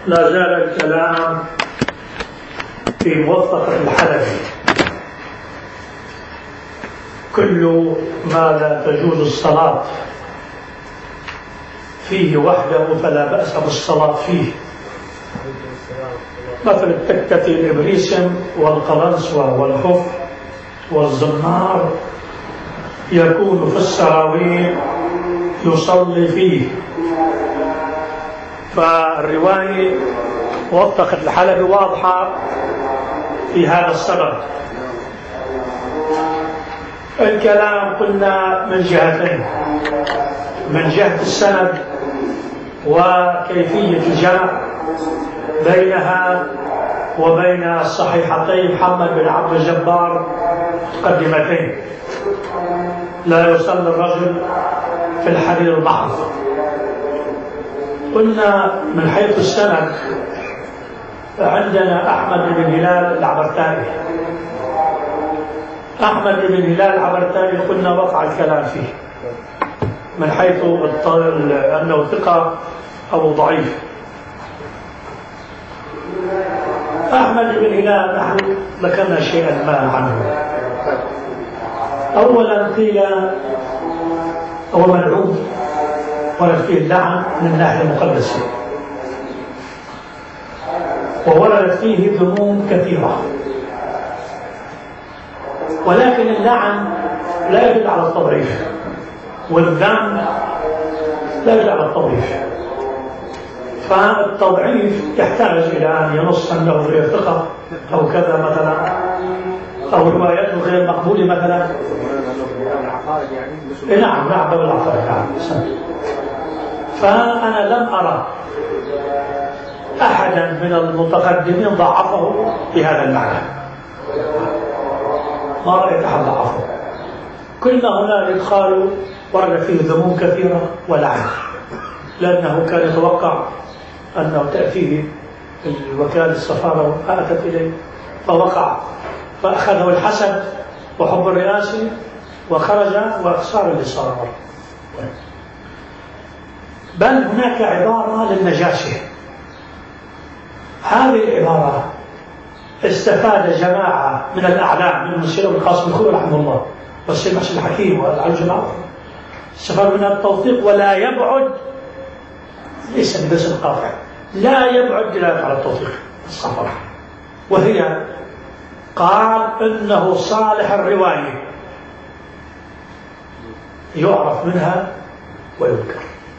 لا زال الكلام في موثقة الحلبي. كل ما لا تجوز الصلاة فيه وحده فلا بأس بالصلاة فيه، مثل التكة الإبريسم والقلنسوة والخف والزمار يكون في السراويل يصلي فيه. فالرواية وثقت الحلبي واضحة في هذا السبب. الكلام قلنا من جهتين، من جهة السند وكيفية الجمع بينها وبين الصحيحتين محمد بن عبد الجبار مقدمتين: لا يصلي الرجل في الحرير المحض. قلنا من حيث السند عندنا أحمد بن هلال العبرتاني. أحمد بن هلال العبرتاني قلنا وقع الكلام فيه من حيث أنه ثقة أو ضعيف. أحمد بن هلال نحن ذكرنا شيئا ما عنه. أولا قيل هو ملعون ورد فيه اللعن من الناحية المقدسة، ووردت فيه ذموم كثيرة، ولكن اللعن لا يدل على التضعيف والذم لا يدل على التضعيف. فالتضعيف يحتاج إلى أن ينص أنه غير ثقة أو كذا مثلا، أو روايته غير مقبولة مثلا. نعم باب العقائد. نعم. فأنا لم أرى أحدا من المتقدمين ضعفه بهذا المعنى، ما رأيت أحد ضعفه. كل هنالك قالوا ورد فيه ذموم كثيرة ولعن، لأنه كان يتوقع أنه تأتيه الوكالة السفارة وآتت إليه فوقع، فأخذه الحسد وحب الرئاسة وخرج وصار اللي صار. بل هناك عبارة للنجاشي، هذه العبارة استفاد جماعة من الأعلام من السيد القاسم الخوي رحمه الله والسيد محسن الحكيم والجماعة، استفاد منها التوثيق ولا يبعد، ليس بس القاطع، لا يبعد دلالة على التوثيق الصفر. وهي قال إنه صالح الرواية يعرف منها ويذكر.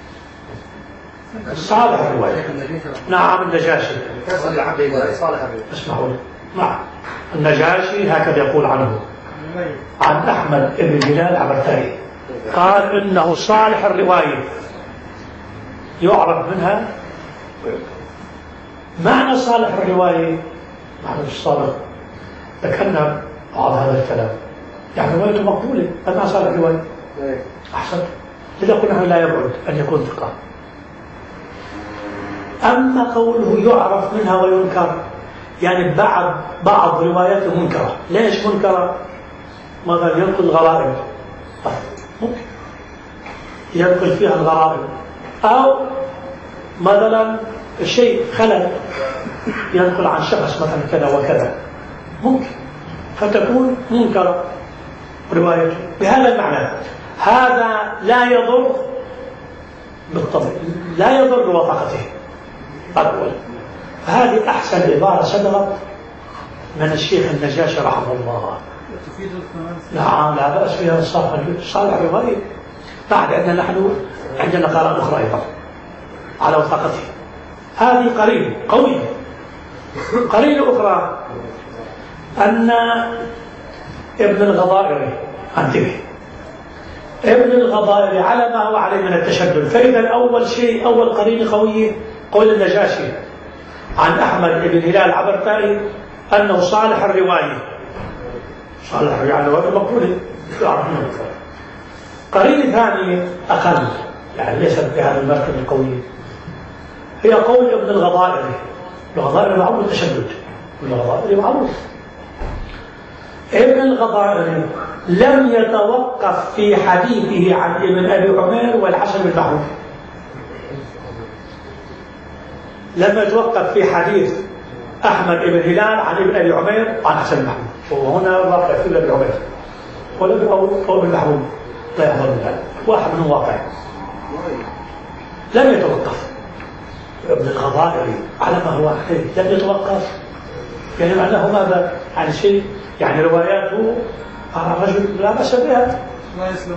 صالح الرواية. نعم النجاشي. اسمعوا لي. نعم النجاشي هكذا يقول عنه، عن أحمد بن هلال العبرتاني، قال إنه صالح الرواية يعرف منها ويذكر. معنى صالح الرواية معنى الصادق، ذكرنا بعض هذا الكلام، يعني روايته مقبولة، أما صالح الرواية أحسن. لذا قلنا لا يبعد أن يكون ثقة. أما قوله يعرف منها وينكر، يعني بعض رواياته منكرة. ليش منكرة؟ مثلا ينقل غرائب، ممكن ينقل فيها الغرائب، أو مثلا شيء خلل ينقل عن شخص مثلا كذا وكذا، ممكن فتكون منكرة روايته بهذا المعنى. هذا لا يضر بالطبع، لا يضر بوثقته أول. هذه أحسن عبارة صدرت من الشيخ النجاشي رحمه الله. نعم لا بأس فيها صالح رواية. بعد أن نحن عندنا قراءة أخرى أيضا على وثقته. هذه قرينة قوية. قرينة أخرى أن ابن الغضائري، انتبه، ابن الغضائري على ما هو عليه من التشدد. فإذا أول شيء، أول قرينة قوية قول النجاشي عن أحمد بن هلال العبرتاني أنه صالح الرواية، صالح يعني رواية مقبولة. قرينة ثانية أقل، يعني ليست بهذا المرتبة القوية، هي قول ابن الغضائري. الغضائري معروف التشدد، الغضائري معروف. ابن الغضائري لم يتوقف في حديثه عن ابن أبي عمير والحسن بن معروف، لم يتوقف في حديث أحمد بن هلال عن ابن أبي عمير وعن حسن المحمود، وهنا واقع في ابن أبي عمير ولا أو ابن محمود لا يحضر منها، واحد منهم واقع لم يتوقف. ابن الغضائري على ما هو عليه لم يتوقف، يعني معناه ماذا؟ عن شيء يعني رواياته رجل لا بأس بها لا يسلم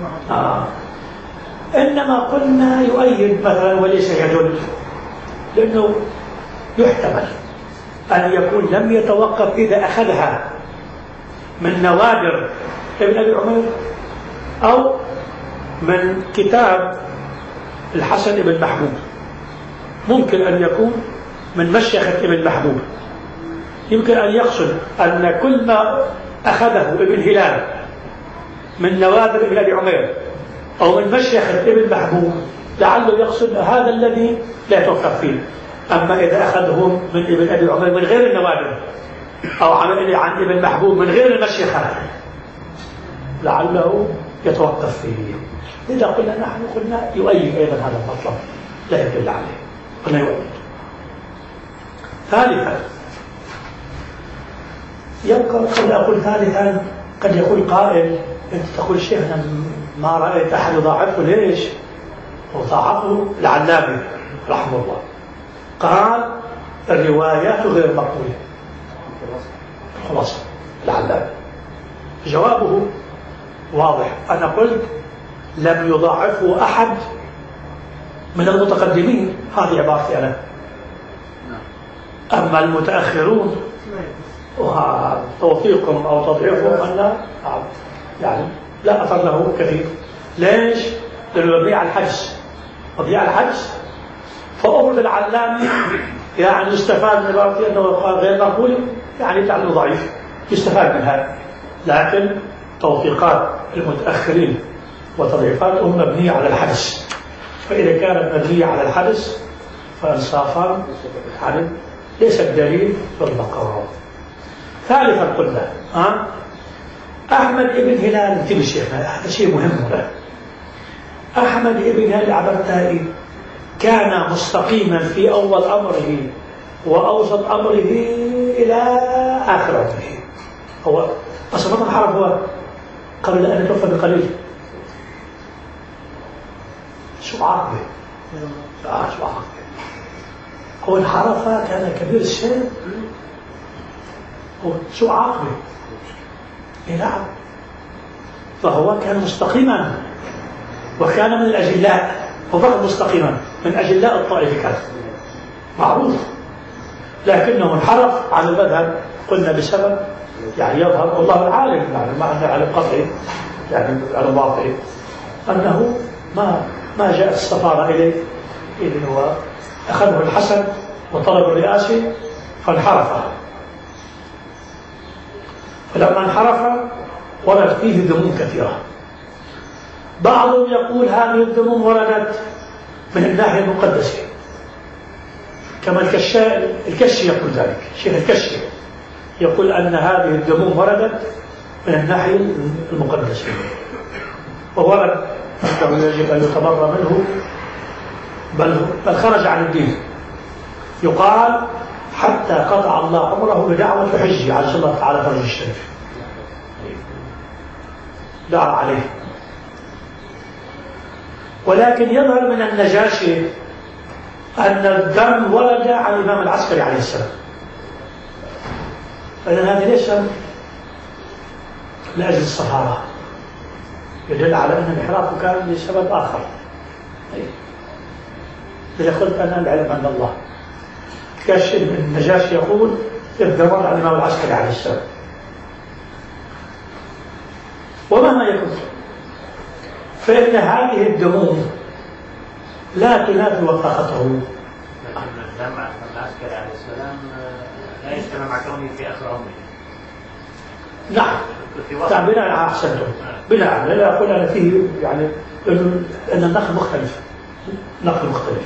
إنما قلنا يؤيد مثلا وليس يدل، لأنه يحتمل أن يكون لم يتوقف إذا أخذها من نوادر ابن أبي عمير أو من كتاب الحسن بن محبوب. ممكن أن يكون من مشيخة ابن محبوب، يمكن أن يقصد أن كل ما أخذه ابن هلال من نوادر ابن أبي عمير أو من مشيخة ابن محبوب لعله يقصد هذا الذي لا يتوقف فيه. أما إذا أخذه من ابن أبي عمير من غير النوادر أو عن ابن محبوب من غير المشيخة لعله يتوقف فيه. لذا قلنا يؤيد أيضا هذا المطلب لا يدل عليه، قلنا يؤيد. ثالثا يبقى قد أقول ثالثا قد يقول قائل أنت تقول شيخنا ما رأيت أحد يضاعفه، ليش؟ وضاعفه العلامي رحمه الله قال الروايات غير مقبولة. خلاص العلامي جوابه واضح، أنا قلت لم يضاعفه أحد من المتقدمين، هذه عبارتي أنا. أما المتأخرون توثيقهم أو تضعيفهم أن يعني لا أثر له كثير. ليش؟ لأنه مبني على الحجز، مبني على الحجز. فأمر العلامي يعني يستفاد من عبارتي أنه غير مقبول، يعني تعلم ضعيف يستفاد منها، لكن توثيقات المتأخرين وتضعيفاتهم مبنية على الحدث، فإذا كانت مبنية على الحدث فإنصافا يعني ليس الدليل بالبقاء. ثالثا قلنا أحمد بن هلال انتبه شيخنا، هذا شيء مهم له. أحمد بن هلال العبرتائي كان مستقيما في أول أمره وأوسط أمره إلى آخر أمره. هو أصلا الحرب هو قبل أن يتوفى بقليل، شو عاقبه؟ شو عاقبه؟ هو انحرف كان كبير السن، هو شو عاقبه؟ نعم. فهو كان مستقيما وكان من الأجلاء، هو فقط مستقيما من أجلاء الطائفة كان معروف، لكنه انحرف عن المذهب قلنا بسبب يعني يظهر والله العالم يعني ما أنه على قطعي يعني على باطل أنه ما جاءت السفارة إليه، إذن هو أخذه الحسن وطلب الرئاسة فانحرف. فلما انحرف ورد فيه ذموم كثيرة. بعضهم يقول هذه الذموم وردت من الناحية المقدسة، كما الكشي يقول ذلك، شيخ الكشي يقول أن هذه الذموم وردت من الناحية المقدسة، وورد أنه يجب أن يتبرى منه بل خرج عن الدين. يقال حتى قطع الله عمره بدعوة حجه عليه الله تعالى فرج الشريف، دعا عليه. ولكن يظهر من النجاشي أن الدم ولد عن الإمام العسكري عليه السلام، فإذن هذه ليس لأجل الصحارى، يدل على أن انحرافه كان لسبب آخر. إذا قلت أنا العلم عند الله، النجاشي يقول الدم ولد عن الإمام العسكري عليه السلام. ومهما يكن فإن هذه الدموم لا تنافي وثاقته. الدم عن العسكري عليه السلام لا يجتمع مع كونه في آخر عمره. نعم بناء على أحسنتم، بناء لا أقول أنا فيه يعني أن النقل مختلف، نقل مختلف،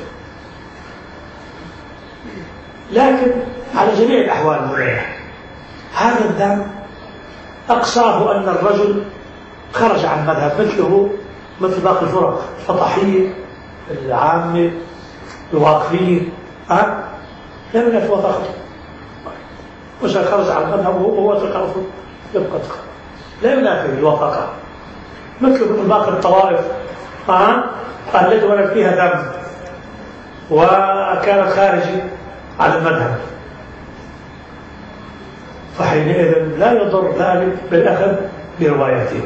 لكن على جميع الأحوال هذا الدم أقصاه أن الرجل خرج عن مذهب مثل باقي الفرق الفطحية العامة الواقفية، لا ينافي وثاقته. مش خرج عن المذهب وهو ثقة يبقى ثقة، لا ينافي الوثاقة. مثل باقي الطوائف التي ورد فيها دم وكانت خارجي على المذهب، فحينئذ لا يضر ذلك بالأخذ بروايته،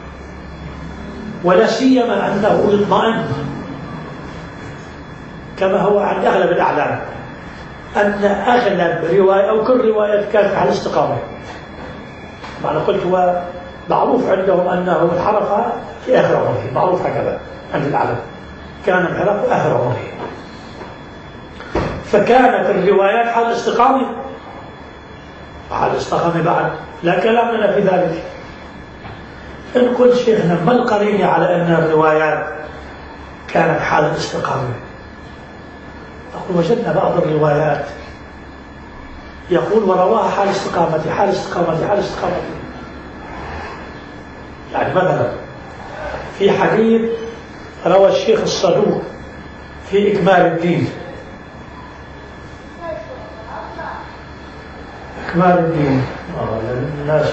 ولا سيما أنه يطمئن كما هو عند أغلب الأعلام أن أغلب رواية أو كل رواية كانت على الاستقامة. معنى قلت هو معروف عندهم أنه انحرف في آخر عمره، معروف هكذا عند الأعلام، كان انحرف في آخر عمره، فكانت الروايات حال الاستقامة، وحال الاستقامة بعد لا كلام لنا في ذلك. إن قلت شيخنا ما القرينة على أن الروايات كانت حال الاستقامة؟ أقول وجدنا بعض الروايات يقول ورواها حال استقامتي حال استقامتي حال استقامتي. يعني مثلا في حديث روى الشيخ الصدوق في إكمال الدين، إكمال الدين الناس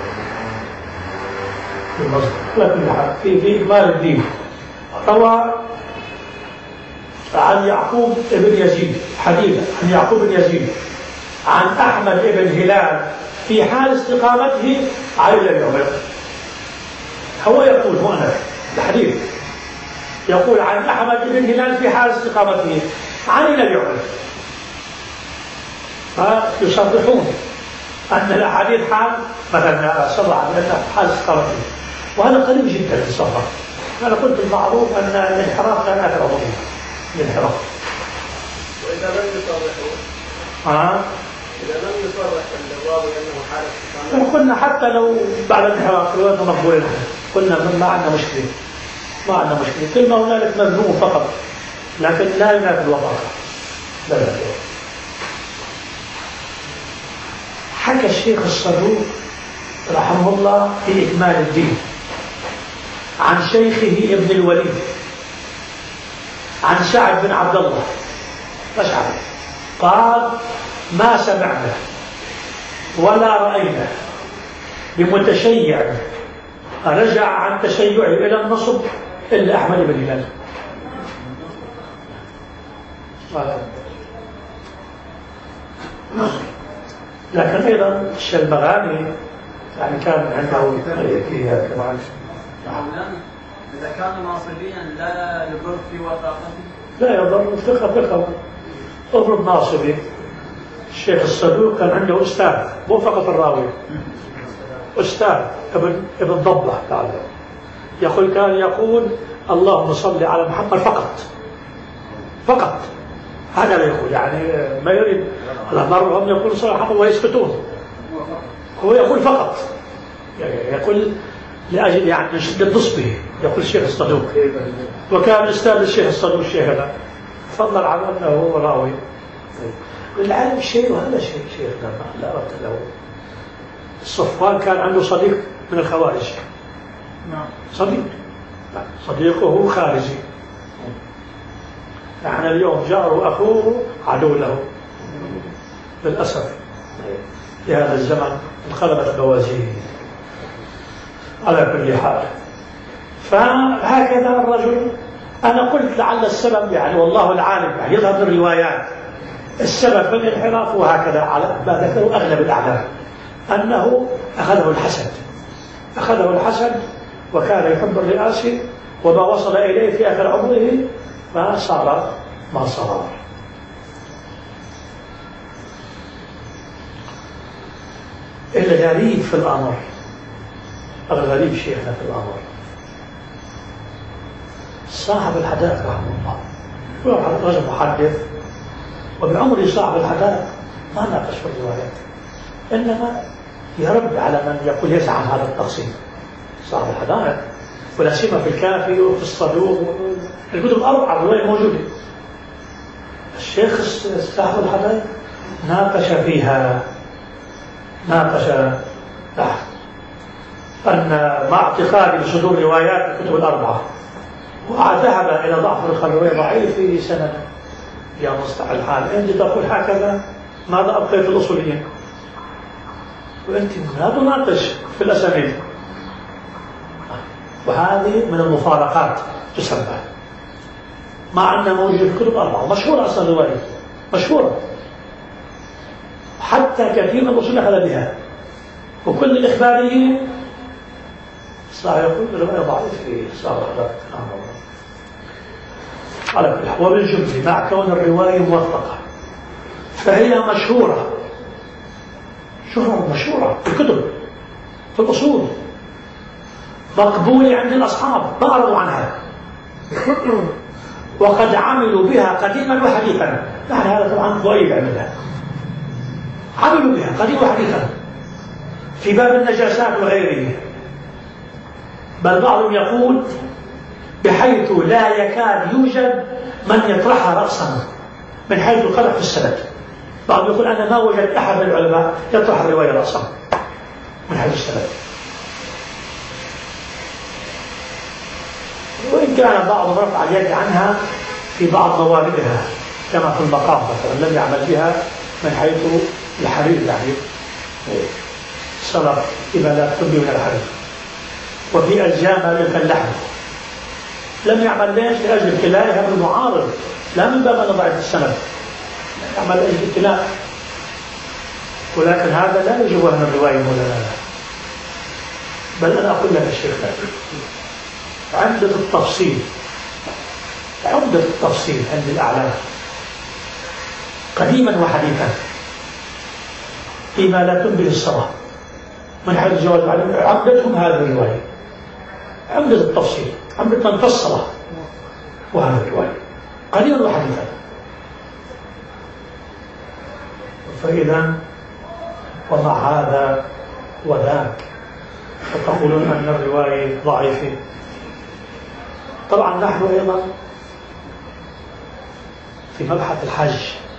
في إكمال الدين روى عن يعقوب بن يزيد حديثا عن يعقوب بن يزيد عن أحمد بن هلال في حال استقامته على اليوم. هو يقول هنا الحديث يقول عن أحمد بن هلال في حال استقامته عن اليوم، فيصرحون أن الأحاديث حال مثلا صلى عن حال استقامته، وهذا قريب جدا في الصفحة. أنا قلت المعروف أن الانحراف كان آخر عمره الانحراف. وإذا لم يصرحوا إذا لم يصرح الراوي أنه حال استقامة، قلنا حتى لو بعد الانحراف لو أنه مقبول قلنا ما عندنا مشكلة، ما عندنا مشكلة، كل ما هنالك مذموم فقط، لكن لا ينافي الوثاقة. لا لا. حكى الشيخ الصدوق رحمه الله في إكمال الدين عن شيخه ابن الوليد عن سعد بن عبد الله أشعري قال ما سمعنا ولا رأينا بمتشيع رجع عن تشيعه إلى النصب إلا أحمد بن هلال. لكن أيضا الشلمغاني يعني كان عنده فيها كمان. إذا كان ناصبيا لا يضر في وثاقته؟ لا يضر، ثقة اضرب ناصبي. الشيخ الصدوق كان عنده أستاذ مو فقط الراوي، أستاذ ابن ضبة تعالى يقول كان يقول اللهم صل على محمد فقط هذا لا يقول، يعني ما يريد. مرة هم يقول صلى الله عليه وسلم ويسكتون، هو يقول فقط، يقول لأجل يعني شدة نصبه، يقول الشيخ الصدوق. وكان أستاذ الشيخ الصدوق الشيخ هذا فضل على أنه هو راوي. العالم شيء وهذا شيء لا أردت له. الصفوان كان عنده صديق من الخوارج، صديقه خارجي، نحن اليوم جاره أخوه عدو له للأسف. في هذا الزمن انقلبت الموازين على كل حال. فهكذا الرجل، أنا قلت لعل السبب يعني والله العالم يعني يظهر من الروايات السبب في الانحراف، وهكذا على ما ذكروا أغلب الأعلام أنه أخذه الحسد وكان يحب الرئاسة، وما وصل إليه في آخر عمره ما صار ما صار. الغريب في الأمر، الغريب شيخنا في الأمر صاحب الحدائق رحمه الله، رجل محدث وبعمره صاحب الحدائق ما ناقش في الروايات، إنما يرد على من يقول يزعم هذا التقسيم. صاحب الحدائق ولا سيما في الكافي وفي الصدوق، الكتب الأربعة الرواية موجودة. الشيخ صاحب الحدائق ناقش فيها، ناقش أن مع اعتقادي بصدور روايات الكتب الأربعة، وذهب إلى ضعف الرواية ضعيف في سند، يا مصلح الحال أنت تقول هكذا، ماذا أبقيت الأصوليين؟ وأنت لا تناقش في الأسانيد. وهذه من المفارقات تسمى، مع أنها موجودة في كتب أربعة مشهورة أصلا الرواية مشهورة، حتى كثير من الأصول أخذ بها، وكل الإخباريين صار يقول الرواية ضعيف في صار على كل حال. وبالجملة مع كون الرواية موثقة فهي مشهورة، مشهورة في الكتب في الأصول، مقبولة عند الأصحاب ما أعرضوا عنها وقد عملوا بها قديما وحديثا. يعني هذا طبعا ضعيف عملها، عملوا بها قديما وحديثا في باب النجاسات وغيره، بل بعضهم يقول بحيث لا يكاد يوجد من يطرحها رأسا من حيث القدح في السند. بعضهم يقول أنا ما وجد أحد من العلماء يطرح الرواية رأسا من حيث السند، وإن كان بعضهم رفع اليد عنها في بعض مواردها كما في المقام مثلا لم يعمل بها من حيث الحرير، يعني صلب إبالات تنبي من الحرير، وفي أجزاء كاللحم لم يعمل ليش؟ لأجل ابتلاءها بالمعارض، لا من باب أن ضعف السند، يعمل لأجل ابتلاء. ولكن هذا لا يجب أن الرواية مولانا، بل أنا أقول لك الشيخ عمدة التفصيل، عمدة التفصيل عند الأعلام قديما وحديثا فيما لا تنبه الصلاة من حيث جواز عمدتهم هذه الرواية، عمدة التفصيل، عمدة من فصل وهذه الرواية قديما وحديثا. فإذا ومع هذا وذاك فتقولون أن الرواية ضعيفة. طبعا نحن أيضا في مبحث الحج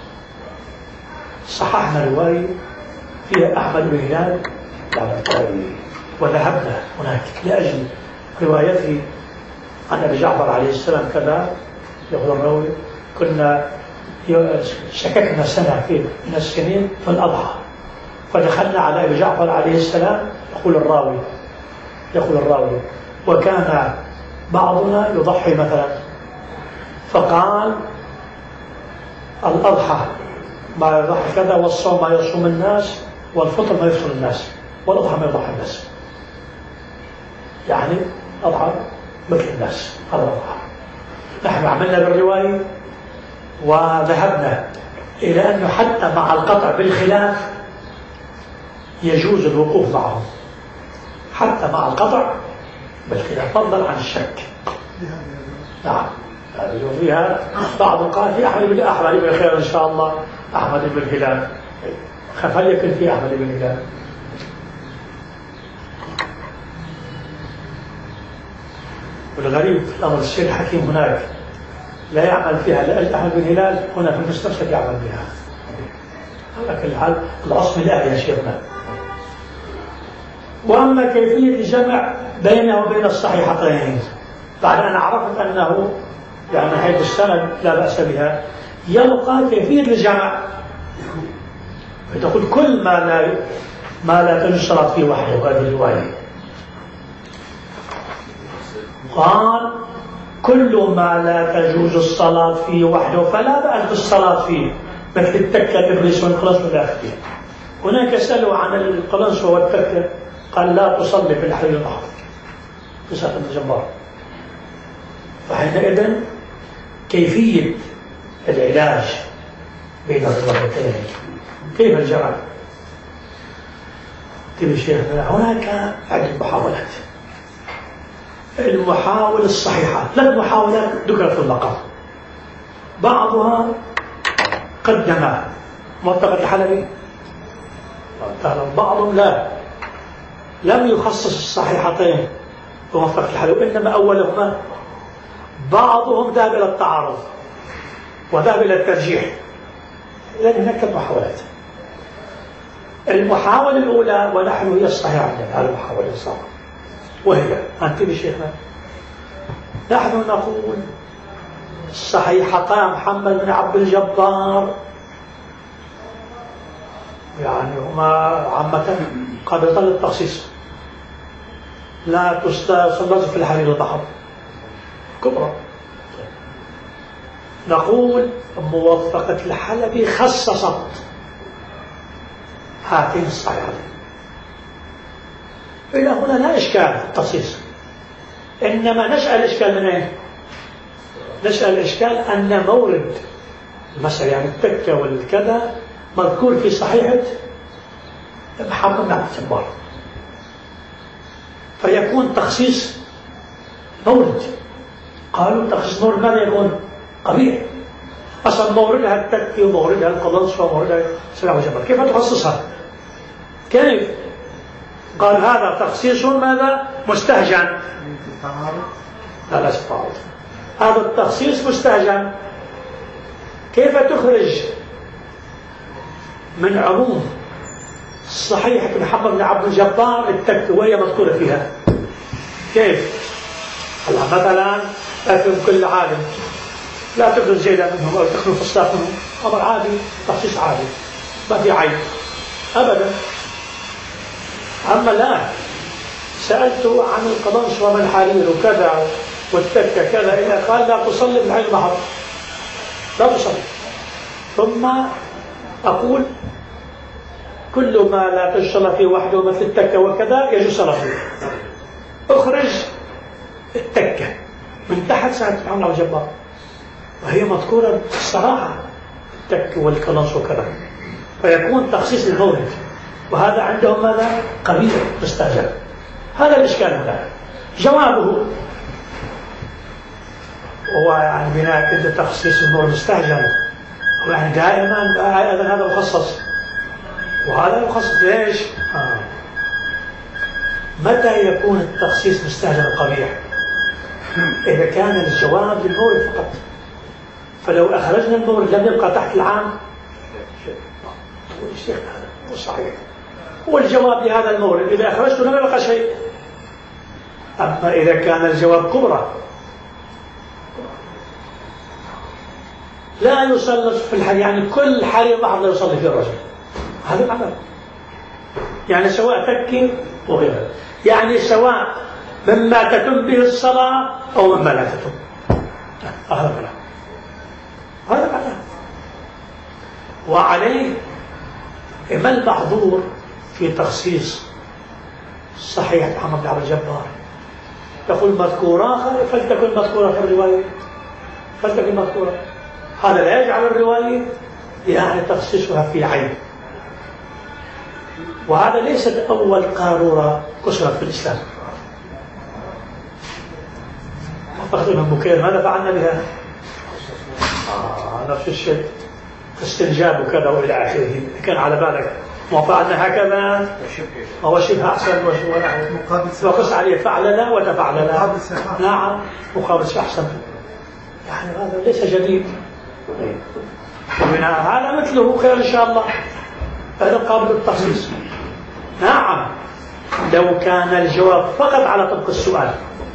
صححنا رواية فيها أحمد بن هلال وذهبنا هناك لأجل روايته عن أبي جعفر عليه السلام كذا. يقول الراوي كنا شككنا سنة من السنين في الأضحى فدخلنا على أبي جعفر عليه السلام. يقول الراوي وكان بعضنا يضحي مثلا، فقال الأضحى ما يضحي كذا، والصوم ما يصوم الناس، والفطر ما يفطر الناس، والأضحى ما يضحي الناس، يعني أضحى مثل الناس. هذا الأضحى. نحن عملنا بالرواية وذهبنا إلى أنه حتى مع القطع بالخلاف يجوز الوقوف معهم، حتى مع القطع بالخلاف فضلا عن الشك. نعم فيها بعض قال في أحمد بن خير إن شاء الله، أحمد بن هلال هل يكن في أحمد بن هلال؟ والغريب في الأمر الشيخ الحكيم هناك لا يعمل فيها لأجل أحمد بن هلال، هنا في المستشفى يعمل بها. على كل حال الأصل لا يا شيخنا. وأما كيفية الجمع بينه وبين الصحيحتين بعد أن عرفت أنه يعني حيث السند لا بأس بها، يبقى كيفية الجمع. فتقول كل ما لا تجوز الصلاة فيه وحده، وهذه الرواية قال كل ما لا تجوز الصلاة فيه وحده فلا بأس بالصلاة فيه، مثل التكة الإبريس والقلنس والآخرين. هناك سألوا عن القلنس والتكة قال لا تصلي في الحي المحض قصة الجبار. فحينئذ كيفية العلاج بين الروايتين كيف الجمع؟ تبي شيخنا هناك عدة محاولات. المحاولة الصحيحة 3 محاولات ذكرت في المقام، بعضها قدم موثقة الحلبي، بعضهم لا لم يخصص الصحيحتين بموثقة الحلبي، إنما أولهما بعضهم ذهب إلى التعارض وذهب إلى الترجيح. إذن هناك 3 محاولات. المحاولة الأولى ونحن هي الصحيحة عندنا، هذه المحاولة الصحيحة، وهي أنت بشيخنا نحن نقول الصحيحتان محمد بن عبد الجبار يعني هما عامة قابلتان للتخصيص، لا تستلزم في الحرير البحر كبرى. نقول موثقة الحلبي خصصت هاتين الصحيحتين. إلى هنا لا إشكال في التخصيص، إنما نسأل الإشكال من أين؟ نسأل الإشكال أن مورد المسألة يعني التكة والكذا مذكور في صحيحة محمد بن عبد الجبار، فيكون تخصيص مورد. قالوا تخصيص مورد ماذا يكون؟ قبيح. أصلا موردها التكي وموردها القلنص وموردها سلام الجبر، كيف تخصصها؟ كيف؟ قال هذا تخصيص ماذا؟ مستهجن. لا استطاعت، هذا التخصيص مستهجن. كيف تخرج من عموم صحيحة محمد بن عبد الجبار التكي وهي مذكورة فيها؟ كيف؟ هلا مثلا أفهم كل عالم لا تخرج زيدا منهم أو تخرج فصلاح منهم، أمر عادي، تخصيص عادي ما في عيب أبدا. أما الآن سألته عن القضنص وما الحرير وكذا والتكة كذا إلى قال لا تصلي بالعين البحر، لا تصلي. ثم أقول كل ما لا تجسل فيه وحده مثل التكة وكذا يجوز الصلاة فيه. اخرج التكة من تحت ساعة محمد بن الجبار وهي مذكورة الصراحة التكة والقلنص وكذا، فيكون تخصيص المورد، وهذا عندهم ماذا؟ قبيح مستهجن. هذا الإشكال هذا. جوابه هو يعني بناء كده تخصيص المورد مستهجن، يعني دائما هذا مخصص وهذا مخصص. ليش؟ متى يكون التخصيص مستهجن قبيح؟ إذا كان الجواب للمورد فقط، فلو أخرجنا المورد لم يبقى تحت العام. تقول الشيخ هذا مو صحيح، هو الجواب لهذا المورد إذا أخرجته لم يبقى شيء. أما إذا كان الجواب كبرى لا يصلي في الحرير، يعني كل حرير بحر لا يصلي فيه الرجل، هذا معنى يعني سواء تكي وغيره، يعني سواء مما تتم به الصلاة أو مما لا تتم. هذا معنى، هذا معنى. وعليه ما المحظور في تخصيص صحيح محمد بن عبد الجبار؟ يقول مذكورة فلتكن مذكورة في الرواية، فلتكن مذكورة. هذا لا يجعل الرواية يعني تخصيصها في عين. وهذا ليست أول قارورة كسرت في الإسلام. أخذ من بكير ماذا فعلنا بها؟ نفس الشيء، استنجاب وكذا وإلى آخره. كان على بالك ما فعلنا هكذا هو شبه أحسن وقص عليه فعل لا وتفعل لا. نعم مقابل أحسن، يعني هذا ليس جديد. وبناء هذا مثله خير إن شاء الله، هذا قابل للتخصيص. نعم لو كان الجواب فقط على طبق السؤال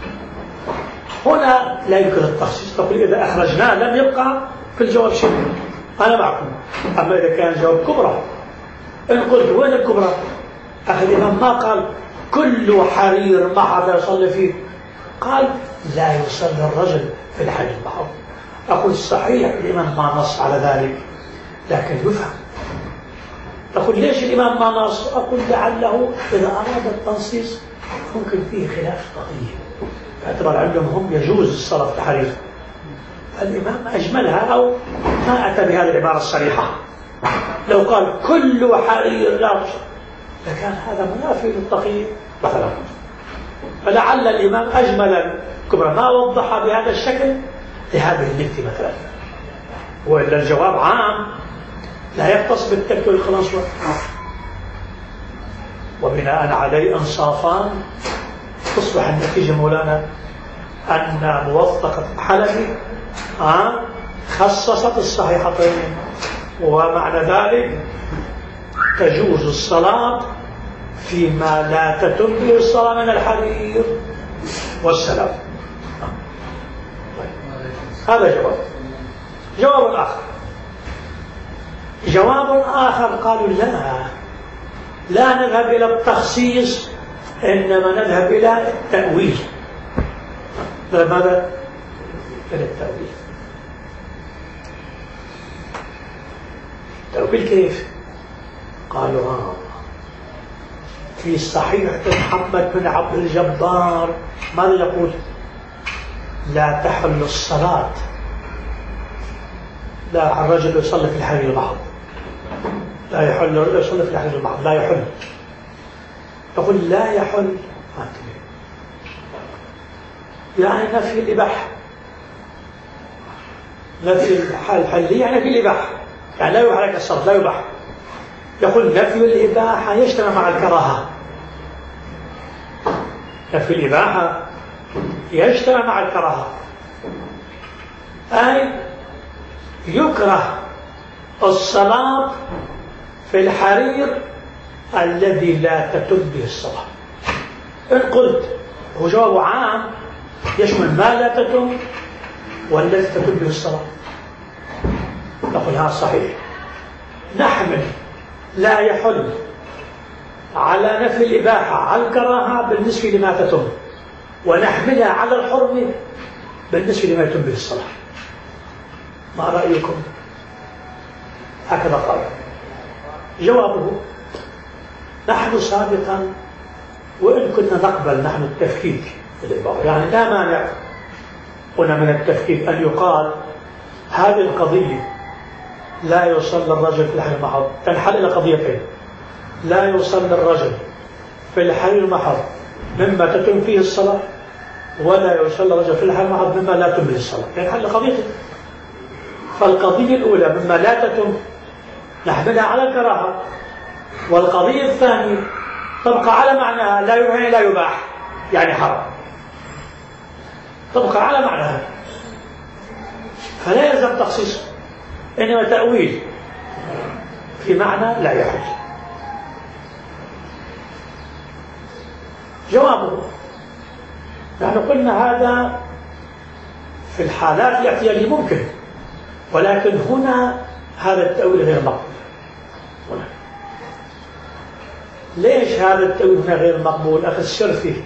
هنا لا يمكن التخصيص، تقول إذا أخرجناه لم يبقى في الجواب شيء، أنا معكم. أما إذا كان الجواب كبرى، إن قلت وين الكبرى؟ أخي الإمام ما قال كل حرير ما حدا يصلي فيه، قال لا يصلي الرجل في الحرير البحر. أقول صحيح الإمام ما نص على ذلك لكن يفهم. تقول ليش الإمام ما نص؟ أقول لعله إذا أراد التنصيص ممكن فيه خلاف فقهي، باعتبار عندهم هم يجوز الصلاة في الحرير. الإمام أجملها أو ما أتى بهذه العبارة الصريحة. لو قال كل حرير لا لكان هذا منافي للتقييد مثلا. فلعل الإمام أجمل الكبرى ما وضح بهذا الشكل لهذه النكتة مثلا، وإلا الجواب عام لا يختص بالترك والخلاص. وبناء عليه انصافان تصبح النتيجة مولانا أن موثقة حلبي خصصت الصحيحتين، ومعنى ذلك تجوز الصلاة فيما لا تتم به الصلاة من الحرير والسلام. هذا جواب. جواب آخر، جواب آخر قالوا لا نذهب إلى التخصيص، إنما نذهب إلى التأويل. ماذا؟ إلى التأويل. التأويل كيف؟ قالوا في صحيح محمد بن عبد الجبار ماذا يقول؟ لا تحل الصلاة، لا الرجل يصلي في الحرير المحض، لا يحل الرجل يصلي في الحرير المحض، لا يحل. يقول لا يحل يعني نفي الإباحة، نفي الحل يعني في الإباحة، يعني لا يباح لك الصلاة، لا يباح. يقول نفي الإباحة يجتمع مع الكراهة، نفي الإباحة يجتمع مع الكراهة، أي يكره الصلاة في الحرير الذي لا تتم به الصلاة. إن قلت هو جواب عام يشمل ما لا تتم والذي تتم به الصلاة، نقول هذا صحيح. نحمل لا يحل على نفي الإباحة على الكراهة بالنسبة لما تتم، ونحملها على الحرمة بالنسبة لما يتم به الصلاة. ما رأيكم؟ هكذا قال. جوابه نحن سابقا وإن كنا نقبل نحن التفكيك في العبارة، يعني لا مانع هنا من التفكيك أن يقال هذه القضية لا يصلي الرجل في الحرير المحض تنحل إلى قضيتين: لا يصلي الرجل في الحرير المحض مما تتم فيه الصلاة، ولا يصلي الرجل في الحرير المحض مما لا تتم فيه الصلاة، ينحل قضيتين. فالقضية الأولى مما لا تتم نحملها على الكراهة، والقضية الثانية تبقى على معناها لا يباح يعني حرام، تبقى على معناها، فلا يلزم تخصيص، إنما تأويل في معنى لا يحل. جوابه نحن قلنا هذا في الحالات الاعتيادية ممكن، ولكن هنا هذا التأويل غير مقبول. ليش هذا التأويل هنا غير مقبول؟ أخذ السر فيه،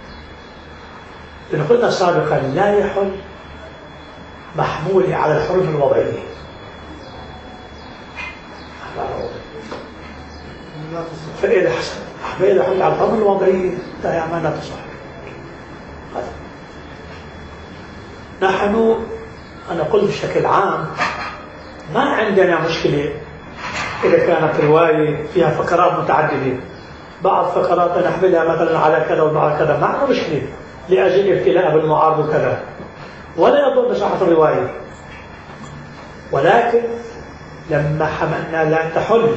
لأن قلنا سابقا لا يحل محمول على الحروف الوضعية، فإذا حل على الحروف الوضعية لا ما تصح. نحن أنا قلت بشكل عام ما عندنا مشكلة إذا كانت رواية فيها فقرات متعددة، بعض فقرات نحملها مثلا على كذا وبعض كذا، ما عندنا مشكلة لأجل ابتلاء بالمعارض وكذا، ولا يضر بصحة الرواية. ولكن لما حملنا لا تحل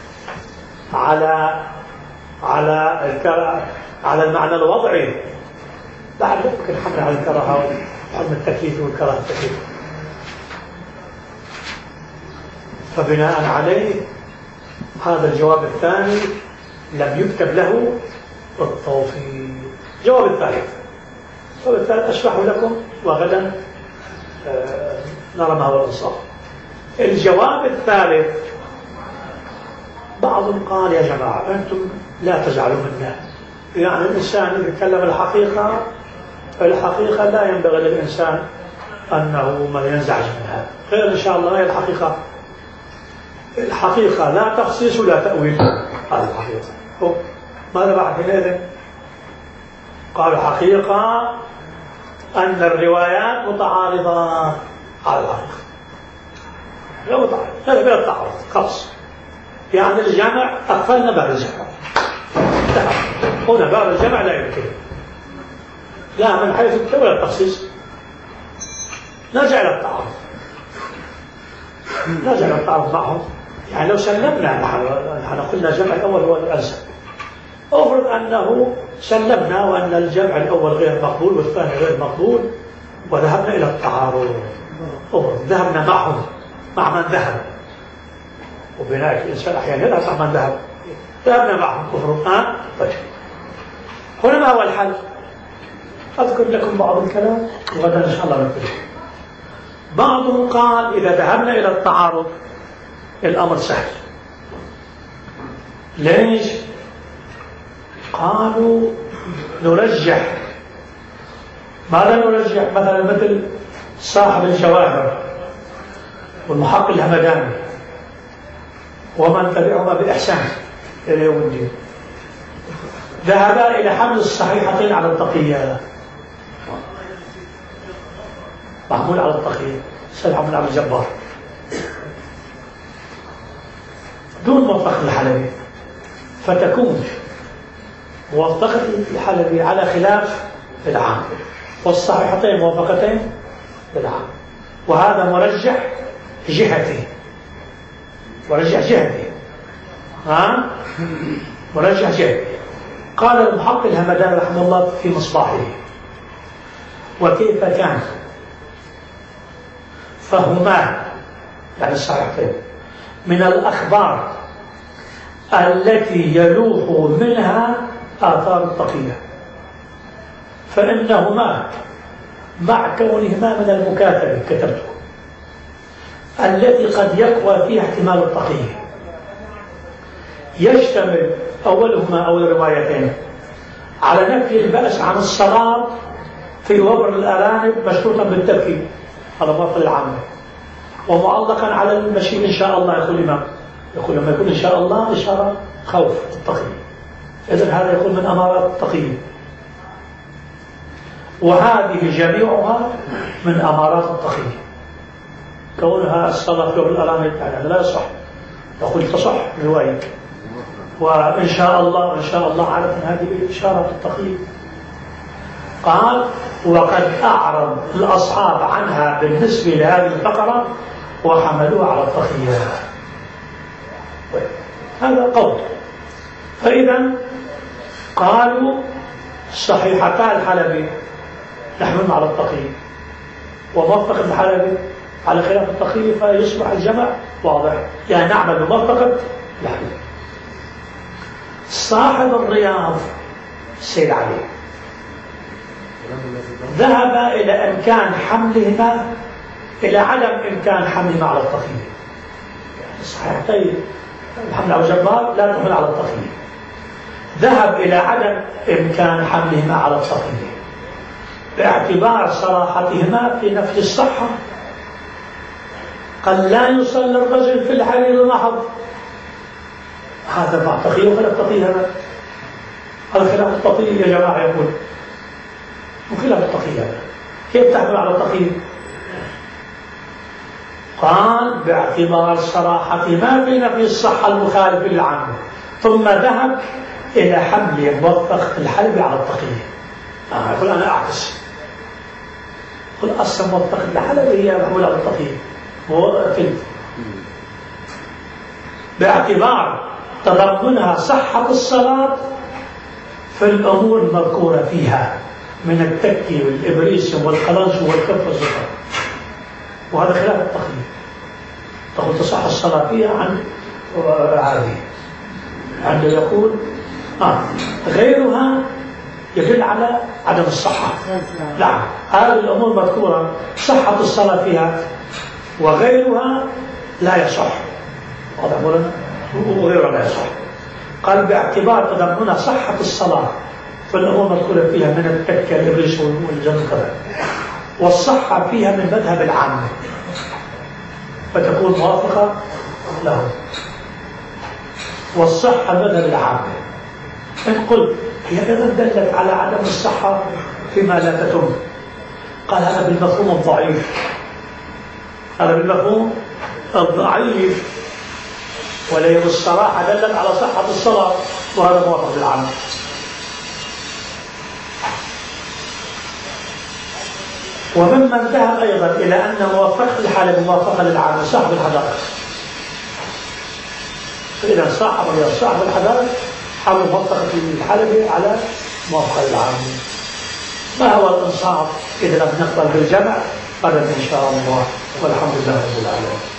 على المعنى الوضعي، بعد يمكن حمل على الكراهة وحمل التكليف والكراهة التكليف. فبناء عليه هذا الجواب الثاني لم يكتب له التوفيق. الجواب الثالث أشرحه لكم وغدا نرى ما هو الإنصاف. الجواب الثالث بعضهم قال يا جماعة أنتم لا تزعلوا منا، يعني الإنسان يتكلم الحقيقة لا ينبغي للإنسان أنه ما ينزعج منها، خير إن شاء الله. هي الحقيقة لا تخصيص ولا تأويل، هذه الحقيقة. ماذا بعد هنا؟ قال الحقيقة أن الروايات متعارضة على الحقيقة، لا متعارض، هذا بلا تعارض خاص، يعني الجمع أقفلنا باب الجمع، هنا باب الجمع لا يمكن، لا من حيث التأويل ولا التخصيص. نرجع إلى التعارض معهم، يعني لو سلمنا نحن قلنا الجمع الأول هو الأنسب، أفرض أنه سلمنا وأن الجمع الأول غير مقبول والثاني غير مقبول وذهبنا إلى التعارض، أفرض ذهبنا معهم مع من ذهب، وبناء الإنسان أحيانا يذهب مع من ذهبنا معهم، أفرض طيب هنا ما هو الحل؟ أذكر لكم بعض الكلام وغدا إن شاء الله نبتدئ. بعضهم قال إذا ذهبنا إلى التعارض الأمر سهل. ليش؟ قالوا نرجح. ماذا نرجح؟ مثلا مثل صاحب الجواهر والمحقق الهمداني ومن تبعهما بإحسان إلى يوم الدين، ذهبا إلى حمل الصحيحتين على التقية. محمول على التقية سيد محمد عبد الجبار دون موافقة الحلبي، فتكون موافقة الحلبي على خلاف العام، والصحيحتين موافقتين بالعام. وهذا مرجح جهتي، مرجح جهتي، مرجح جهتي. قال المحقق الهمداني رحمه الله في مصباحه: وكيف كان فهما يعني الصحيحتين من الأخبار التي يلوح منها آثار التقية، فإنهما مع كونهما من المكاتبة كتبته التي قد يقوى فيها احتمال التقية، يشتمل أولهما أو الروايتين على نفي البأس عن الصلاة في وبر الأرانب مشروطا بالتبكير، هذا باطل العامة، ومعلقا على المشي إن شاء الله. يقول الإمام، يقول لما يقول إن شاء الله إشارة خوف التقية، إذن هذا يقول من أمارات التقية، وهذه جميعها من أمارات التقية. كونها الصلاة في وبر الأرانب يعني لا يصح، يقول تصح روايك، وإن شاء الله إن شاء الله عادة هذه إشارة التقية. قال: وقد أعرض الأصحاب عنها بالنسبة لهذه الفقرة وحملوها على التقية. هذا قول. فإذا قالوا صحيحتا الحلبي نحملهم على التقية، وموفق الحلبي على خلاف التقية، فيصبح الجمع واضح، يعني نعمل بموفقة الحلبي. صاحب الرياض السيد علي ذهب إلى إمكان حملهما إلى عدم إمكان حملهما على التقية. صحيحتين الحمل على الجبار لا تحمل على التقية، ذهب إلى عدم إمكان حملهما على التقية باعتبار صراحتهما في نفي الصحة. قال: لا يصلي الرجل في الحرير المحض، هذا مع تقية وخلاف تقية. هذا خلاف التقية يا جماعة، يقول وخلاف التقية. كيف تحمل على التقية؟ قال: باعتبار صراحة ما في نفي الصحة المخالف للعامة، ثم ذهب إلى حمل موفقة الحلبي على التقية. يقول أنا أعكس، يقول أصلا موفقة الحلبي هي محمولة على التقية، باعتبار تضمنها صحة الصلاة في الأمور المذكورة فيها من التكي والإبريسم والقلنس والكف والزفر، وهذا خلاف التقييد. تقول تصح الصلاة فيها عن هذه، عنده يقول غيرها يدل على عدم الصحة. لا، هذه الأمور مذكورة صحة الصلاة فيها، وغيرها لا يصح، وغيرها لا يصح. قال: باعتبار تضمنها صحة الصلاة في الأمور المذكورة فيها من التكة الإبريس والجن كذا، والصحة فيها من مذهب العامة، فتكون موافقة له، والصحة مذهب العامة. إن قلت هي أيضا دلت على عدم الصحة فيما لا تتم، قال: هذا بالمفهوم الضعيف، هذا بالمفهوم الضعيف، ولكن الصراحة دلت على صحة الصلاة، وهذا موافق للعامة. وممن ذهب أيضا إلى أن موافقة الحالة موافقة للعامة صاحب الحدائق. فإذا صاحب الحدائق حمل موافقة الحلبي على موافقة العامة. ما هو الإنصاف إذا لم نقبل بالجمع؟ غدا إن شاء الله، والحمد لله رب العالمين.